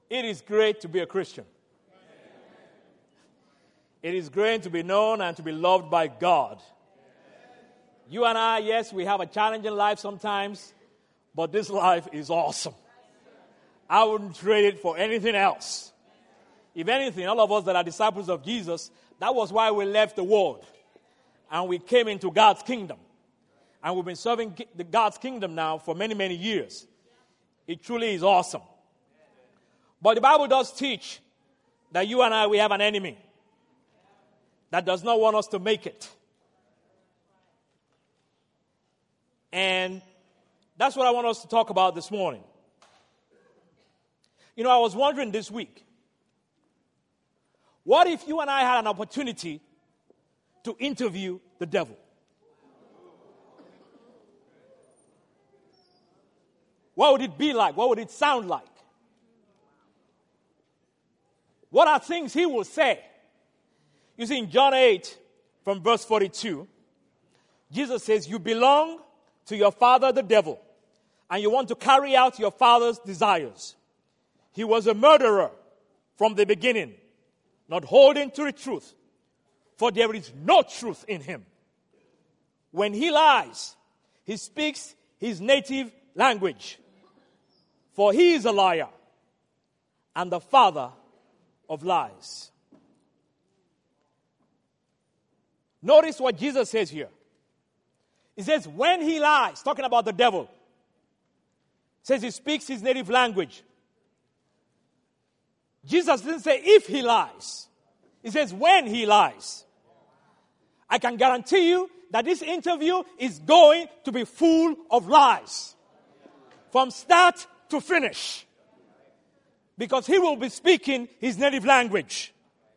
It is great to be a Christian. It is great to be known and to be loved by God. You and I, yes, we have a challenging life sometimes, but this life is awesome. I wouldn't trade it for anything else. If anything, all of us that are disciples of Jesus, that was why we left the world and we came into God's kingdom. And we've been serving God's kingdom now for many, many years. It truly is awesome. But the Bible does teach that you and I, we have an enemy that does not want us to make it. And that's what I want us to talk about this morning. You know, I was wondering this week, what if you and I had an opportunity to interview the devil? What would it be like? What would it sound like? What are things he will say? You see, in John 8, from verse 42, Jesus says, you belong to your father, the devil, and you want to carry out your father's desires. He was a murderer from the beginning, not holding to the truth, for there is no truth in him. When he lies, he speaks his native language, for he is a liar and the father of lies. Notice what Jesus says here. He says, when he lies, talking about the devil, says he speaks his native language. Jesus didn't say if he lies. He says when he lies. I can guarantee you that this interview is going to be full of lies. From start to finish. Because he will be speaking his native language.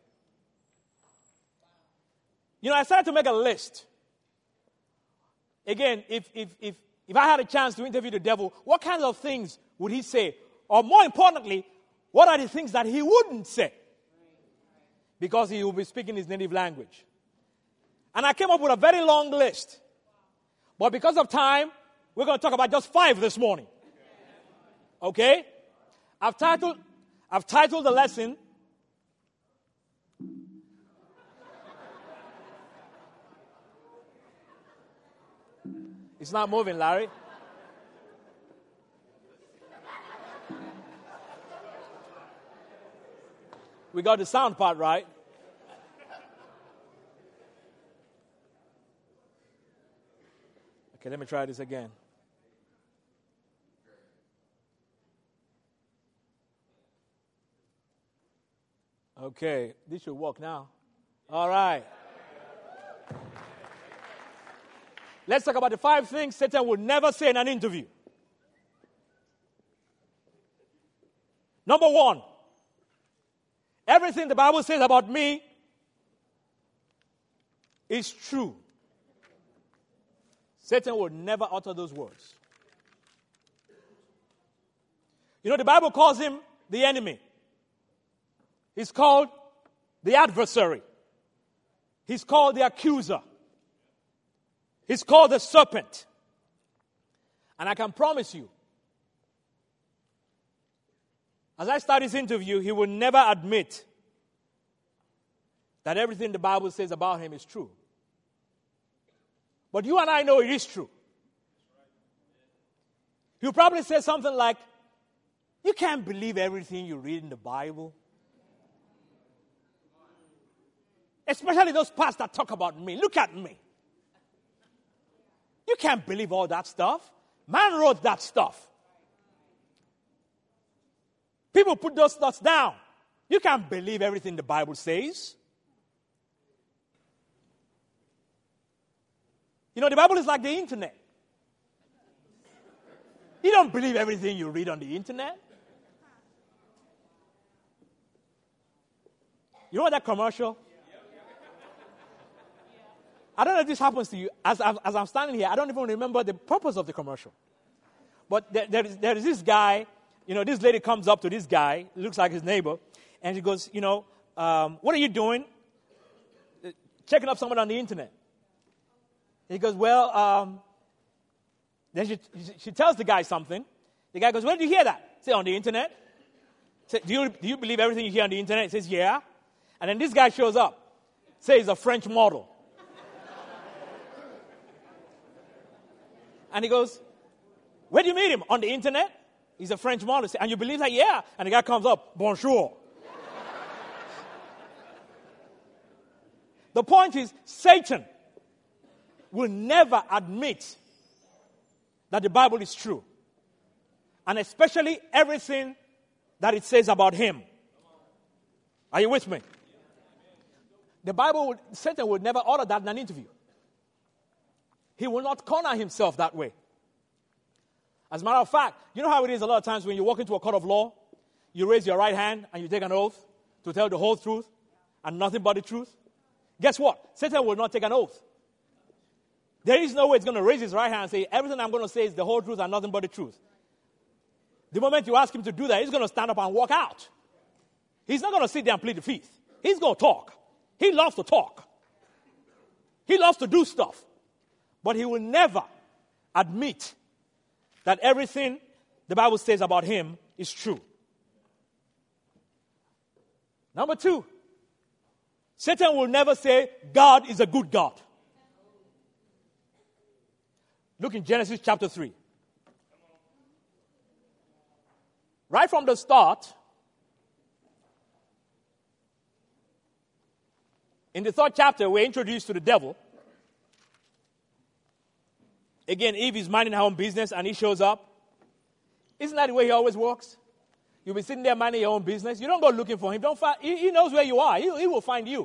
You know, I started to make a list. Again, if I had a chance to interview the devil, what kinds of things would he say? Or more importantly, what are the things that he wouldn't say? Because he will be speaking his native language. And I came up with a very long list. But because of time, we're going to talk about just 5 this morning. Okay? I've titled the lesson, it's not moving, Larry. We got the sound part right. Okay, let me try this again. Okay, this should work now. All right. Let's talk about the 5 things Satan would never say in an interview. Number 1, everything the Bible says about me is true. Satan would never utter those words. You know, the Bible calls him the enemy. He's called the adversary. He's called the accuser. He's called the serpent. And I can promise you, as I start this interview, he will never admit that everything the Bible says about him is true. But you and I know it is true. He'll probably say something like, you can't believe everything you read in the Bible. Especially those parts that talk about me. Look at me. You can't believe all that stuff. Man wrote that stuff. People put those thoughts down. You can't believe everything the Bible says. You know, the Bible is like the internet. You don't believe everything you read on the internet. You know that commercial? I don't know if this happens to you. As I'm standing here, I don't even remember the purpose of the commercial. But there is this guy, you know, this lady comes up to this guy, looks like his neighbor, and she goes, you know, what are you doing? Checking up someone on the internet. And he goes, well, then she tells the guy something. The guy goes, where did you hear that? Say, on the internet. Say, do you believe everything you hear on the internet? He says, yeah. And then this guy shows up. Say he's a French model. And he goes, where do you meet him? On the internet? He's a French model. And you believe that? Yeah. And the guy comes up, bonjour. The point is, Satan will never admit that the Bible is true. And especially everything that it says about him. Are you with me? Satan would never order that in an interview. He will not corner himself that way. As a matter of fact, you know how it is a lot of times when you walk into a court of law, you raise your right hand and you take an oath to tell the whole truth and nothing but the truth? Guess what? Satan will not take an oath. There is no way he's going to raise his right hand and say, everything I'm going to say is the whole truth and nothing but the truth. The moment you ask him to do that, he's going to stand up and walk out. He's not going to sit there and plead the fifth. He's going to talk. He loves to talk. He loves to do stuff. But he will never admit that everything the Bible says about him is true. Number 2, Satan will never say, God is a good God. Look in Genesis chapter 3. Right from the start, in the 3rd chapter, we're introduced to the devil. Again, Eve is minding her own business and he shows up. Isn't that the way he always works? You'll be sitting there minding your own business. You don't go looking for him. He knows where you are. He will find you.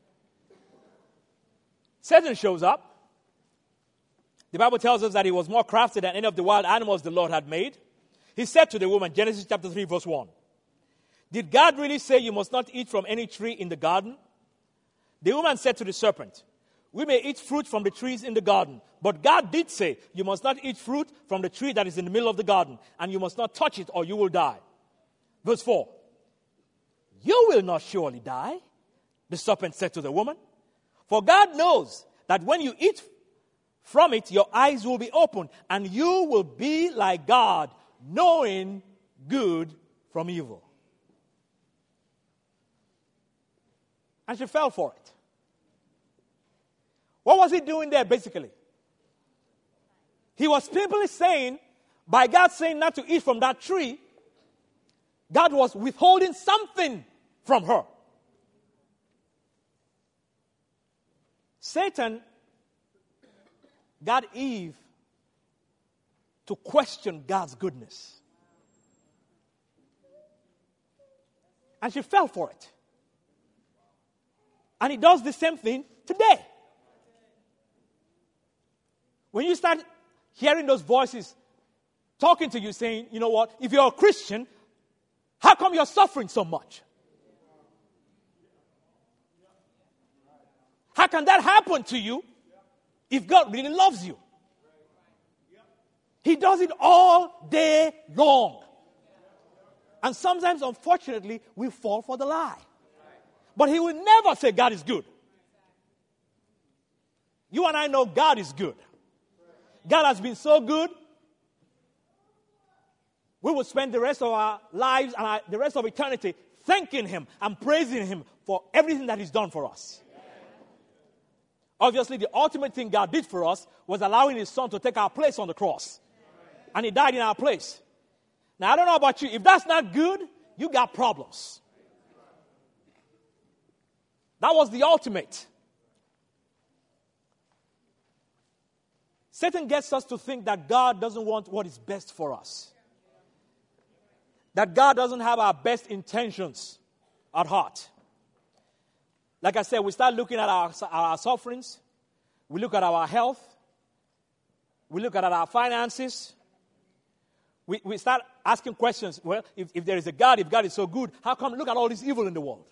Satan shows up. The Bible tells us that he was more crafty than any of the wild animals the Lord had made. He said to the woman, Genesis chapter 3, verse 1, did God really say you must not eat from any tree in the garden? The woman said to the serpent, we may eat fruit from the trees in the garden, but God did say you must not eat fruit from the tree that is in the middle of the garden, and you must not touch it or you will die. Verse 4, you will not surely die, the serpent said to the woman, for God knows that when you eat from it, your eyes will be opened, and you will be like God, knowing good from evil. And she fell for it. What was he doing there, basically? He was simply saying, by God saying not to eat from that tree, God was withholding something from her. Satan got Eve to question God's goodness. And she fell for it. And he does the same thing today. When you start hearing those voices talking to you saying, you know what, if you're a Christian, how come you're suffering so much? How can that happen to you if God really loves you? He does it all day long. And sometimes, unfortunately, we fall for the lie. But he will never say God is good. You and I know God is good. God has been so good. We will spend the rest of our lives and the rest of eternity thanking him and praising him for everything that he's done for us. Obviously, the ultimate thing God did for us was allowing his son to take our place on the cross. And he died in our place. Now, I don't know about you. If that's not good, you got problems. That was the ultimate. Satan gets us to think that God doesn't want what is best for us. That God doesn't have our best intentions at heart. Like I said, we start looking at our sufferings. We look at our health. We look at our finances. We start asking questions. Well, if there is a God, if God is so good, how come look at all this evil in the world?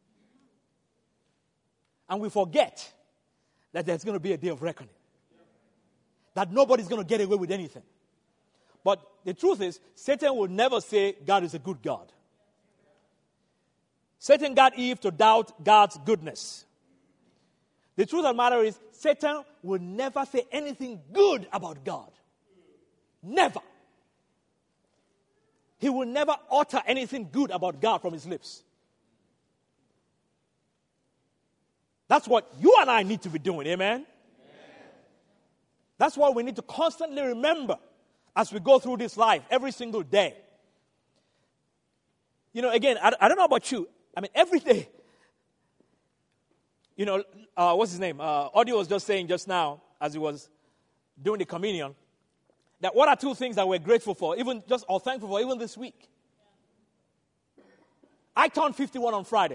And we forget that there's going to be a day of reckoning. That nobody's going to get away with anything. But the truth is, Satan will never say God is a good God. Satan got Eve to doubt God's goodness. The truth of the matter is, Satan will never say anything good about God. Never. he will never utter anything good about God from his lips. That's what you and I need to be doing, amen? That's what we need to constantly remember as we go through this life every single day. You know, again, I don't know about you. I mean, every day, you know, what's his name? Audie was just saying just now as he was doing the communion, that what are two things that we're grateful for, even just or thankful for, even this week? I turned 51 on Friday.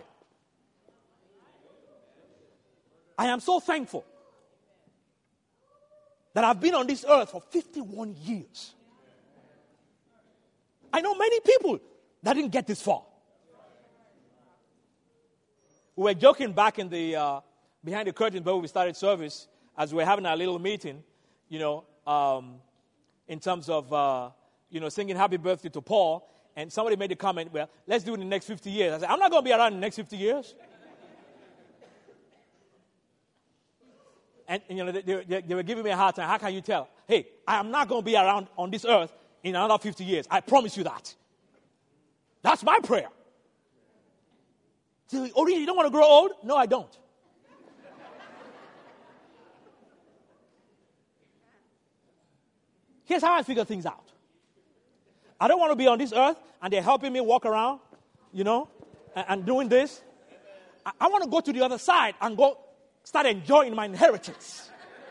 I am so thankful that I've been on this earth for 51 years. I know many people that didn't get this far. We were joking back in the behind the curtain before we started service, as we were having our little meeting, you know, in terms of, you know, singing happy birthday to Paul. And somebody made a comment, well, let's do it in the next 50 years. I said, I'm not going to be around in the next 50 years. And you know, they were giving me a hard time. How can you tell? Hey, I am not going to be around on this earth in another 50 years. I promise you that. That's my prayer. So, oh, really? You don't want to grow old? No, I don't. Here's how I figure things out. I don't want to be on this earth and they're helping me walk around, you know, and doing this. I want to go to the other side and go start enjoying my inheritance.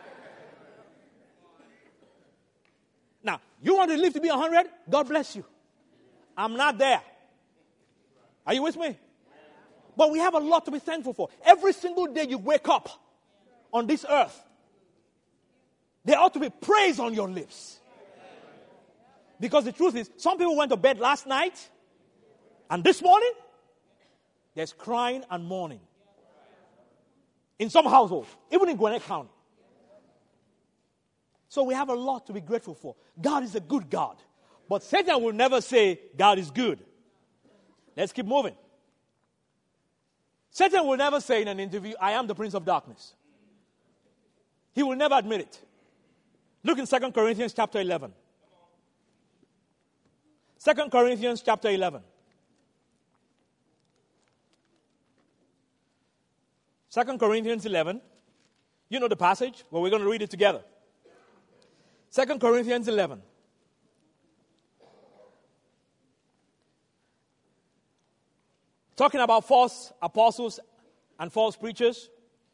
Now, you want to live to be 100? God bless you. I'm not there. Are you with me? But we have a lot to be thankful for. Every single day you wake up on this earth, there ought to be praise on your lips. Because the truth is, some people went to bed last night, and this morning, there's crying and mourning. In some households, even in Gwinnett County. So we have a lot to be grateful for. God is a good God. But Satan will never say God is good. Let's keep moving. Satan will never say in an interview, I am the prince of darkness. He will never admit it. Look in 2 Corinthians chapter 11. 2 Corinthians chapter 11. 2 Corinthians 11. You know the passage, but we're going to read it together. 2 Corinthians 11. Talking about false apostles and false preachers.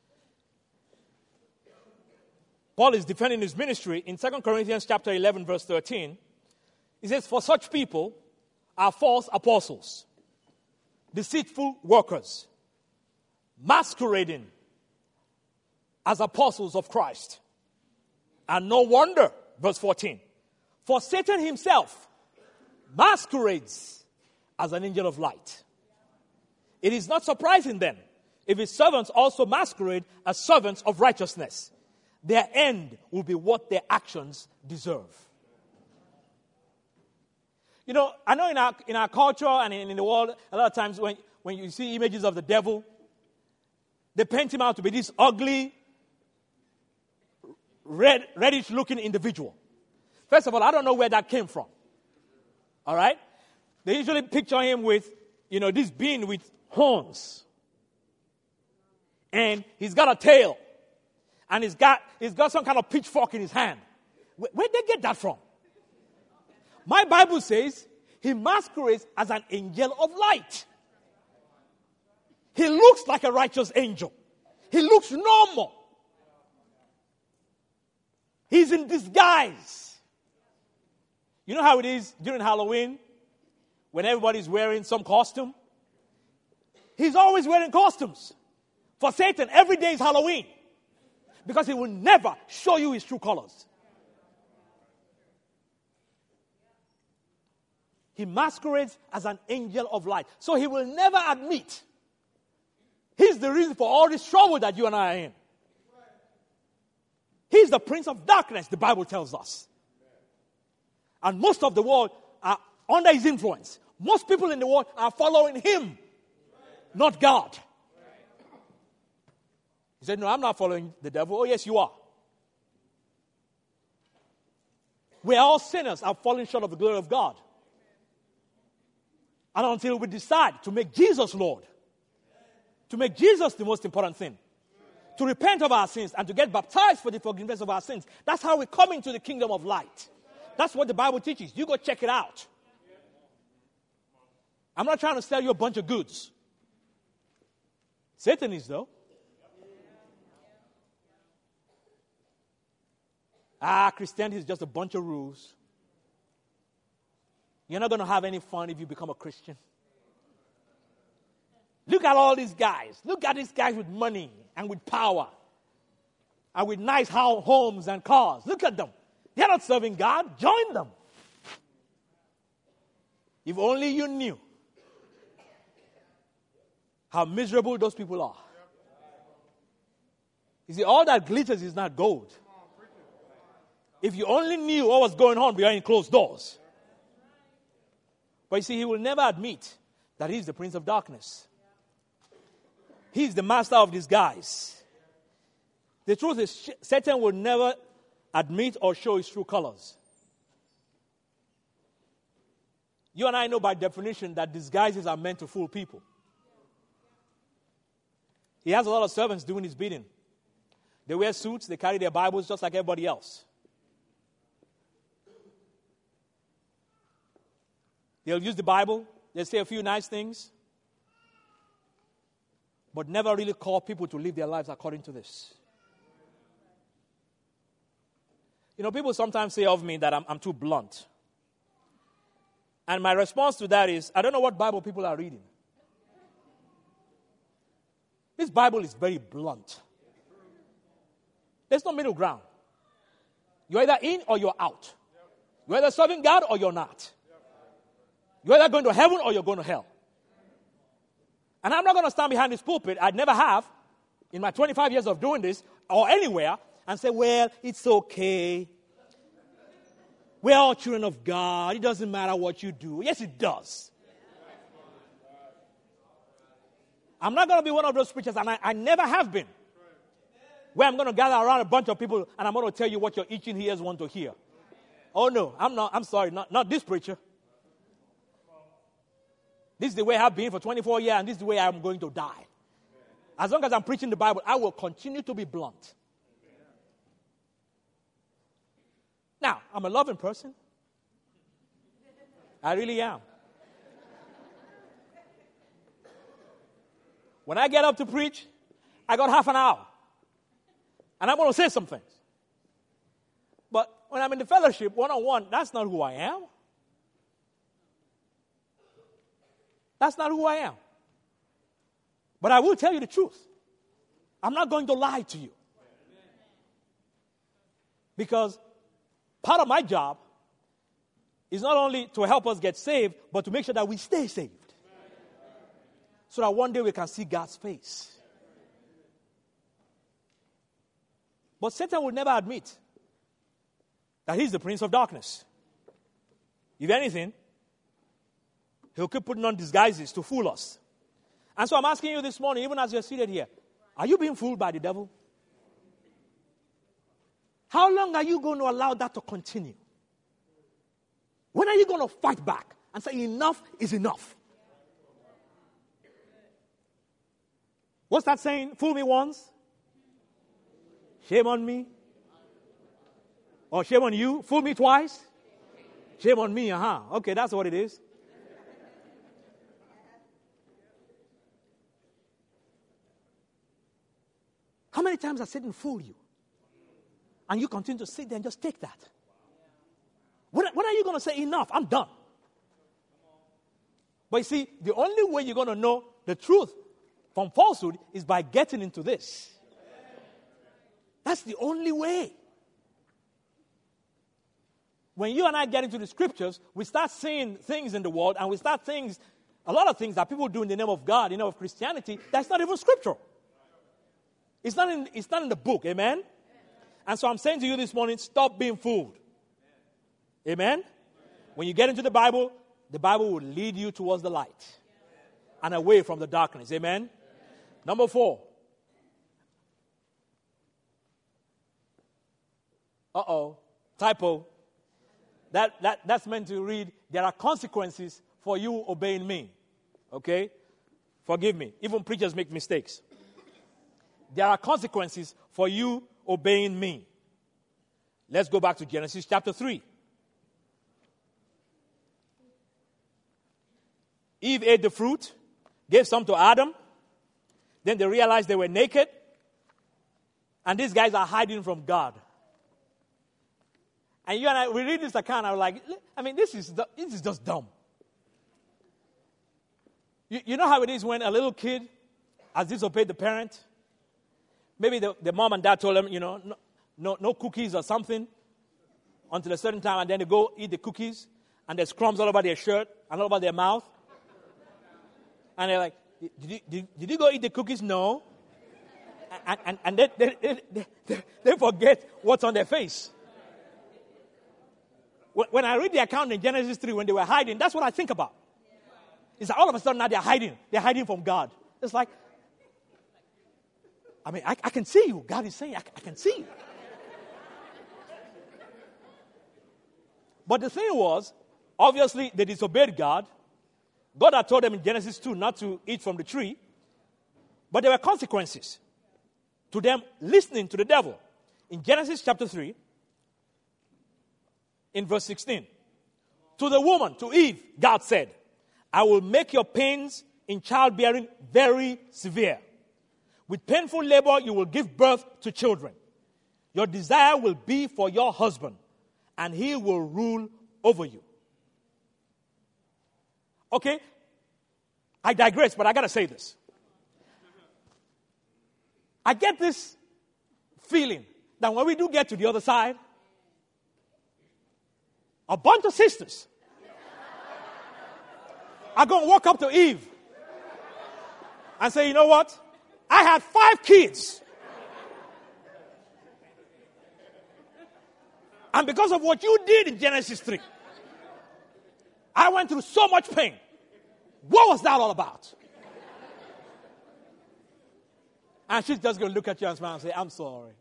Paul is defending his ministry in 2 Corinthians chapter 11, verse 13. He says, for such people are false apostles, deceitful workers, masquerading as apostles of Christ. And no wonder, verse 14, for Satan himself masquerades as an angel of light. It is not surprising then if his servants also masquerade as servants of righteousness. Their end will be what their actions deserve. You know, I know in our culture and in the world, a lot of times when you see images of the devil, they paint him out to be this ugly, reddish-looking individual. First of all, I don't know where that came from. All right? They usually picture him with, you know, this being with horns. And he's got a tail. And he's got some kind of pitchfork in his hand. Where'd they get that from? My Bible says he masquerades as an angel of light. He looks like a righteous angel. He looks normal. He's in disguise. You know how it is during Halloween when everybody's wearing some costume? He's always wearing costumes. For Satan, every day is Halloween. Because he will never show you his true colors. He masquerades as an angel of light. So he will never admit he's the reason for all this trouble that you and I are in. He's the prince of darkness, the Bible tells us. And most of the world are under his influence. Most people in the world are following him, not God. He said, no, I'm not following the devil. Oh, yes, you are. We are all sinners, are falling short of the glory of God. And until we decide to make Jesus Lord, to make Jesus the most important thing, to repent of our sins and to get baptized for the forgiveness of our sins, that's how we come into the kingdom of light. That's what the Bible teaches. You go check it out. I'm not trying to sell you a bunch of goods. Satan is, though. Christianity is just a bunch of rules. You're not going to have any fun if you become a Christian. Look at all these guys. Look at these guys with money and with power and with nice homes and cars. Look at them. They're not serving God. Join them. If only you knew how miserable those people are. You see, all that glitters is not gold. If you only knew what was going on behind closed doors. But you see, he will never admit that he's the prince of darkness. He's the master of disguise. The truth is, Satan will never admit or show his true colors. You and I know by definition that disguises are meant to fool people. He has a lot of servants doing his bidding. They wear suits, they carry their Bibles just like everybody else. They'll use the Bible, they'll say a few nice things, but never really call people to live their lives according to this. You know, people sometimes say of me that I'm too blunt. And my response to that is, I don't know what Bible people are reading. This Bible is very blunt. There's no middle ground. You're either in or you're out. You're either serving God or you're not. You're either going to heaven or you're going to hell. And I'm not going to stand behind this pulpit, I never have, in my 25 years of doing this, or anywhere, and say, well, it's okay. We're all children of God. It doesn't matter what you do. Yes, it does. I'm not going to be one of those preachers, and I never have been, where I'm going to gather around a bunch of people, and I'm going to tell you what your itching ears want to hear. Oh, no, I'm not. I'm sorry, not this preacher. This is the way I've been for 24 years, and this is the way I'm going to die. As long as I'm preaching the Bible, I will continue to be blunt. Now, I'm a loving person. I really am. When I get up to preach, I got half an hour. And I'm going to say some things. But when I'm in the fellowship, one-on-one, that's not who I am. That's not who I am. But I will tell you the truth. I'm not going to lie to you. Because part of my job is not only to help us get saved, but to make sure that we stay saved. So that one day we can see God's face. But Satan will never admit that he's the prince of darkness. If anything, he'll keep putting on disguises to fool us. And so I'm asking you this morning, even as you're seated here, are you being fooled by the devil? How long are you going to allow that to continue? When are you going to fight back and say enough is enough? What's that saying? Fool me once, shame on me. Or shame on you. Fool me twice, shame on me. Okay, that's what it is. How many times has Satan fooled you? And you continue to sit there and just take that. When are you going to say enough? I'm done. But you see, the only way you're going to know the truth from falsehood is by getting into this. That's the only way. When you and I get into the scriptures, we start seeing things in the world, and we start a lot of things that people do in the name of God, in the name of Christianity, that's not even scriptural. It's not in the book, amen? And so I'm saying to you this morning, stop being fooled. Amen? When you get into the Bible will lead you towards the light and away from the darkness, amen? Number 4. Typo. That's meant to read, there are consequences for you obeying me. Okay? Forgive me. Even preachers make mistakes. There are consequences for you obeying me. Let's go back to Genesis chapter 3. Eve ate the fruit, gave some to Adam. Then they realized they were naked. And these guys are hiding from God. And you and I, we read this account, I was like, I mean, this is just dumb. You know how it is when a little kid has disobeyed the parent? Maybe the mom and dad told them, no cookies or something until a certain time, and then they go eat the cookies, and there's crumbs all over their shirt and all over their mouth. And they're like, did you go eat the cookies? No. And they forget what's on their face. When I read the account in Genesis 3, when they were hiding, that's what I think about. It's like all of a sudden now they're hiding. They're hiding from God. It's like, I mean, I can see you. God is saying, I can see you. But the thing was, obviously, they disobeyed God. God had told them in Genesis 2 not to eat from the tree. But there were consequences to them listening to the devil. In Genesis chapter 3, in verse 16, to the woman, to Eve, God said, I will make your pains in childbearing very severe. With painful labor, you will give birth to children. Your desire will be for your husband, and he will rule over you. Okay, I digress, but I got to say this. I get this feeling that when we do get to the other side, a bunch of sisters are going to walk up to Eve and say, you know what? I had 5 kids. And because of what you did in Genesis 3, I went through so much pain. What was that all about? And she's just going to look at you and smile and say, I'm sorry.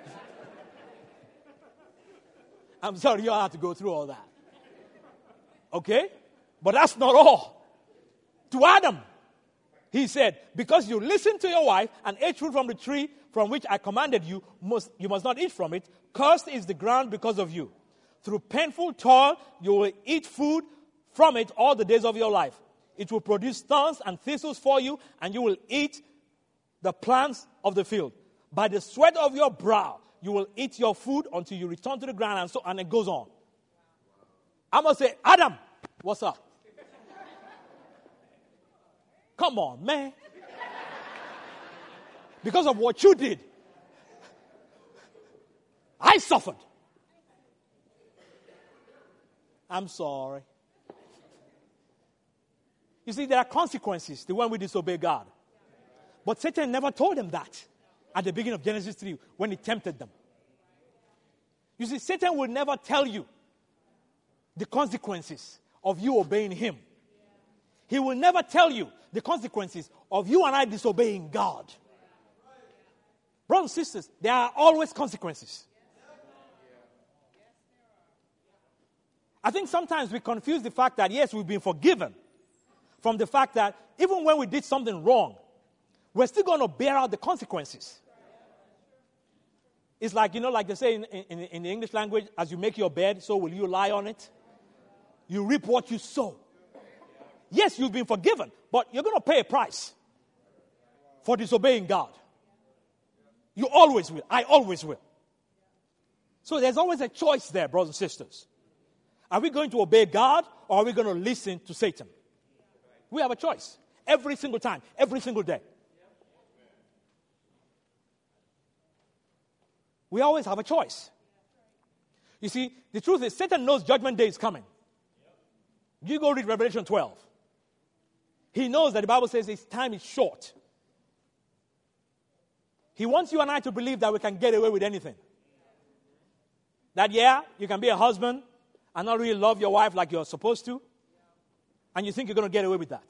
I'm sorry you all have to go through all that. Okay? But that's not all. To Adam, he said, because you listened to your wife and ate fruit from the tree from which I commanded you, you must not eat from it. Cursed is the ground because of you. Through painful toil, you will eat food from it all the days of your life. It will produce thorns and thistles for you, and you will eat the plants of the field. By the sweat of your brow, you will eat your food until you return to the ground, and it goes on. I must say, Adam, what's up? Come on, man. Because of what you did, I suffered. I'm sorry. You see, there are consequences to when we disobey God. But Satan never told them that at the beginning of Genesis 3 when he tempted them. You see, Satan will never tell you the consequences of you obeying him. He will never tell you the consequences of you and I disobeying God. Brothers and sisters, there are always consequences. I think sometimes we confuse the fact that, yes, we've been forgiven from the fact that even when we did something wrong, we're still going to bear out the consequences. It's like, like they say in the English language, as you make your bed, so will you lie on it. You reap what you sow. Yes, you've been forgiven, but you're going to pay a price for disobeying God. You always will. I always will. So there's always a choice there, brothers and sisters. Are we going to obey God, or are we going to listen to Satan? We have a choice every single time, every single day. We always have a choice. You see, the truth is, Satan knows judgment day is coming. You go read Revelation 12. He knows that the Bible says his time is short. He wants you and I to believe that we can get away with anything. That, yeah, you can be a husband and not really love your wife like you're supposed to, and you think you're going to get away with that.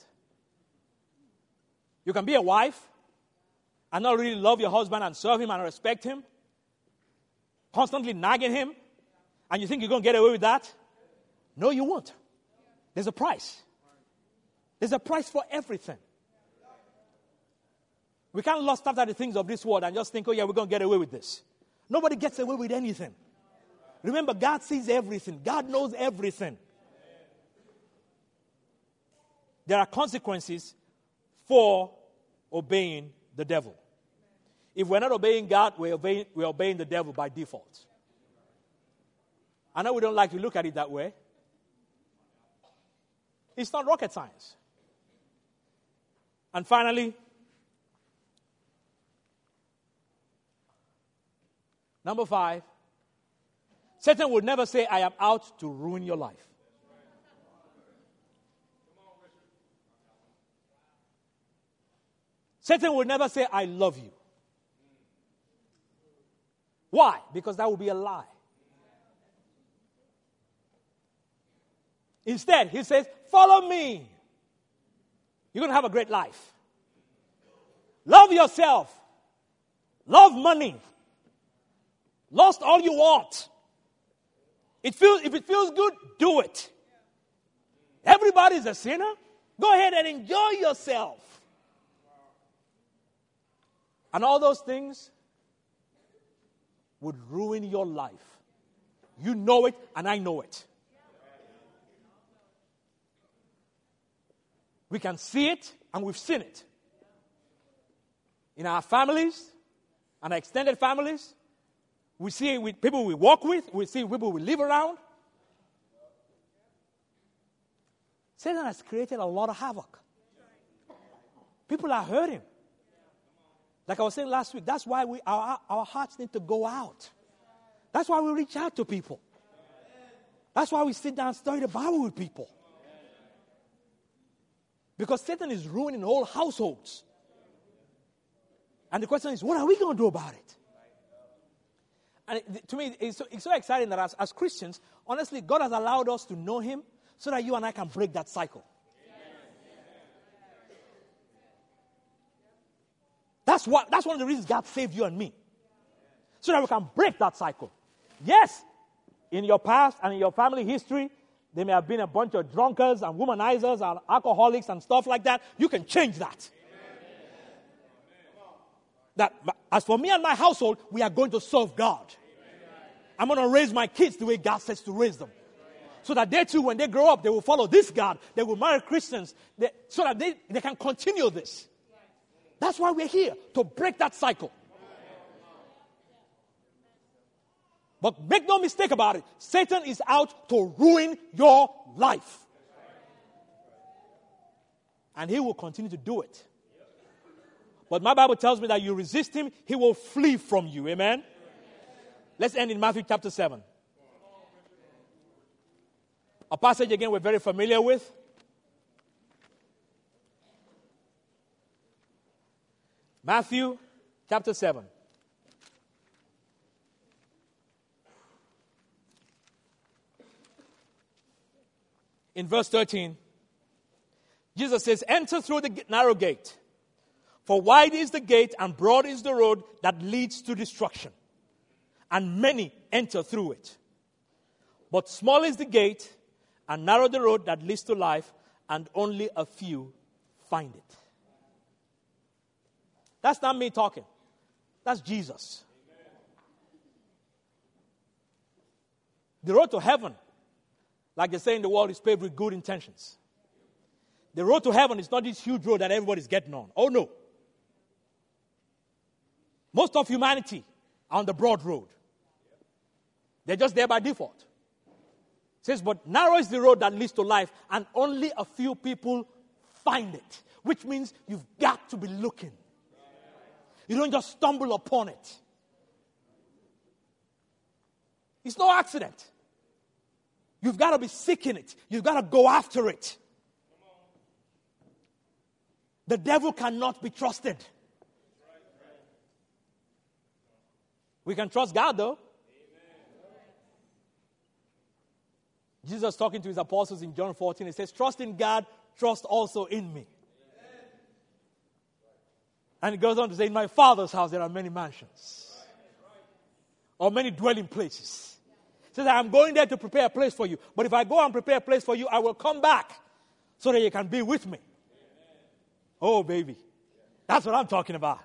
You can be a wife and not really love your husband and serve him and respect him, constantly nagging him, and you think you're going to get away with that? No, you won't. There's a price. There's a price for everything. We can't lust after the things of this world and just think, oh yeah, we're going to get away with this. Nobody gets away with anything. Remember, God sees everything. God knows everything. There are consequences for obeying the devil. If we're not obeying God, we're obeying the devil by default. I know we don't like to look at it that way. It's not rocket science. And finally, number 5, Satan would never say, I am out to ruin your life. Satan would never say, I love you. Why? Because that would be a lie. Instead, he says, follow me. You're going to have a great life. Love yourself. Love money. Lust all you want. If it feels good, do it. Everybody's a sinner. Go ahead and enjoy yourself. And all those things would ruin your life. You know it, and I know it. We can see it, and we've seen it. In our families, and our extended families, we see it with people we work with, we see people we live around. Satan has created a lot of havoc. People are hurting. Like I was saying last week, that's why our hearts need to go out. That's why we reach out to people. That's why we sit down and study the Bible with people. Because Satan is ruining whole households. And the question is, what are we going to do about it? And to me, it's so exciting that as Christians, honestly, God has allowed us to know Him so that you and I can break that cycle. That's one of the reasons God saved you and me. So that we can break that cycle. Yes, in your past and in your family history, there may have been a bunch of drunkards and womanizers and alcoholics and stuff like that. You can change that. That as for me and my household, we are going to serve God. I'm going to raise my kids the way God says to raise them. So that they too, when they grow up, they will follow this God. They will marry Christians. So that they can continue this. That's why we're here, to break that cycle. But make no mistake about it, Satan is out to ruin your life. And he will continue to do it. But my Bible tells me that you resist him, he will flee from you. Amen? Let's end in Matthew chapter 7. A passage again we're very familiar with. Matthew chapter 7. In verse 13, Jesus says, enter through the narrow gate. For wide is the gate and broad is the road that leads to destruction. And many enter through it. But small is the gate and narrow the road that leads to life, and only a few find it. That's not me talking. That's Jesus. The road to heaven, like they say in the world, is paved with good intentions. The road to heaven is not this huge road that everybody's getting on. Oh no. Most of humanity are on the broad road. They're just there by default. It says, but narrow is the road that leads to life, and only a few people find it. Which means you've got to be looking. You don't just stumble upon it. It's no accident. You've got to be seeking it. You've got to go after it. The devil cannot be trusted. We can trust God, though. Jesus talking to his apostles in John 14, he says, trust in God, trust also in me. And he goes on to say, in my Father's house there are many mansions. Or many dwelling places. He says, I'm going there to prepare a place for you. But if I go and prepare a place for you, I will come back so that you can be with me. Oh, baby. That's what I'm talking about.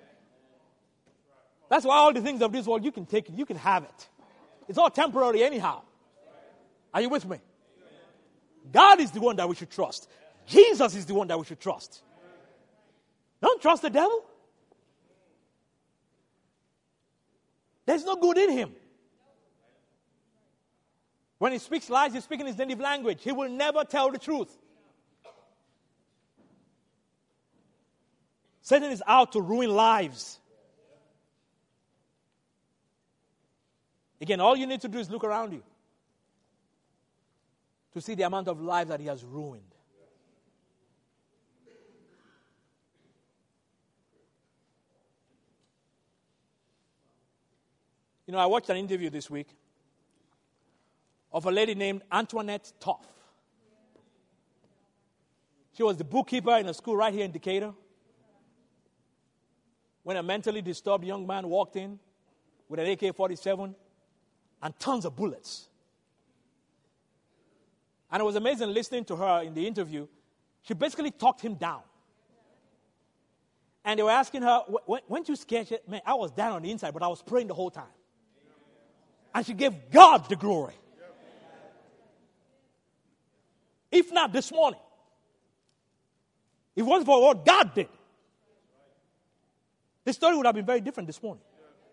That's why all the things of this world, you can take it, you can have it. It's all temporary anyhow. Are you with me? God is the one that we should trust. Jesus is the one that we should trust. Don't trust the devil. There's no good in him. When he speaks lies, he's speaking his native language. He will never tell the truth. Satan is out to ruin lives. Again, all you need to do is look around you to see the amount of lives that he has ruined. You know, I watched an interview this week of a lady named Antoinette Toff. She was the bookkeeper in a school right here in Decatur when a mentally disturbed young man walked in with an AK-47 and tons of bullets. And it was amazing listening to her in the interview. She basically talked him down. And they were asking her, weren't you scared? She said, man, I was down on the inside, but I was praying the whole time. And she gave God the glory. If not this morning, if it wasn't for what God did, the story would have been very different this morning.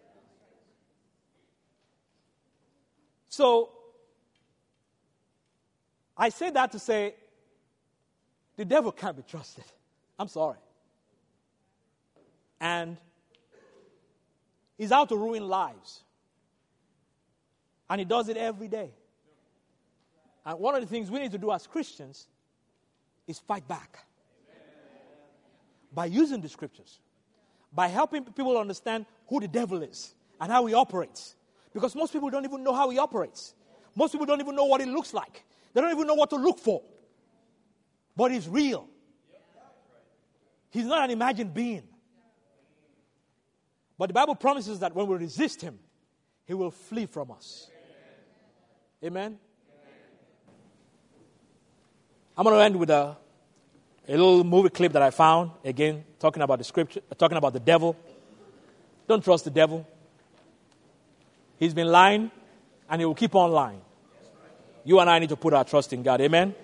So, I say that to say, the devil can't be trusted. I'm sorry. And he's out to ruin lives. And he does it every day. And one of the things we need to do as Christians is fight back. By using the scriptures. By helping people understand who the devil is and how he operates. Because most people don't even know how he operates. Most people don't even know what it looks like. They don't even know what to look for. But he's real. He's not an imagined being. But the Bible promises that when we resist him, he will flee from us. Amen? I'm going to end with a little movie clip that I found. Again, talking about the scripture, talking about the devil. Don't trust the devil. He's been lying, and he will keep on lying. You and I need to put our trust in God. Amen?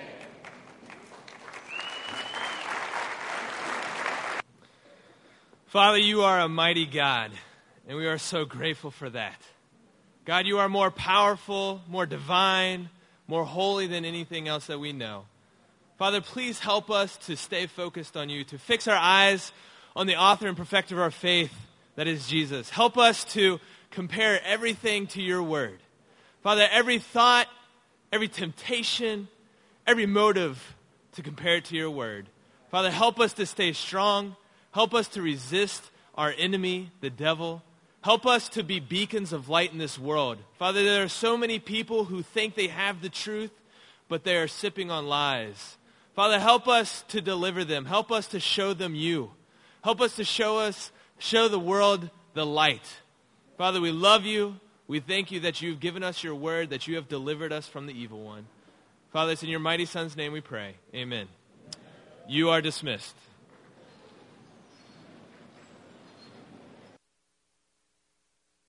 Father, you are a mighty God, and we are so grateful for that. God, you are more powerful, more divine, more holy than anything else that we know. Father, please help us to stay focused on you, to fix our eyes on the author and perfecter of our faith, that is Jesus. Help us to compare everything to your word. Father, every thought, every temptation, every motive, to compare it to your word. Father, help us to stay strong. Help us to resist our enemy, the devil. Help us to be beacons of light in this world. Father, there are so many people who think they have the truth, but they are sipping on lies. Father, help us to deliver them. Help us to show them you. Help us to show the world the light. Father, we love you. We thank you that you've given us your word, that you have delivered us from the evil one. Father, it's in your mighty Son's name we pray. Amen. You are dismissed.